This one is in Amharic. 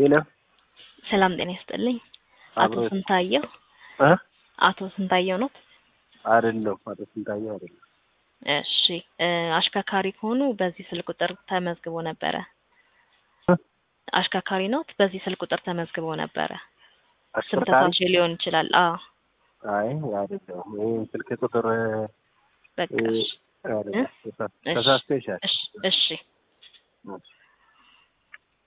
ሄሎ ሰላም ጤና ይስጥልኝ። አቶ ስንታየው አቶ ስንታየው ነው አይደለም? አቶ ስንታየው አይደለም። እሺ አሽከርካሪ ከሆኑ በዚህ ስልክ ቁጥር ተመዝግቦ ነበረ። አሽከርካሪ ነው በዚህ ስልክ ቁጥር ተመዝግቦ ነበረ። ስም ተሳስቶ ሊሆን ይችላል። አይ አይደለም። ይሄ ስልክ ቁጥር በቃ ተሳስቶ ይሻል። እሺ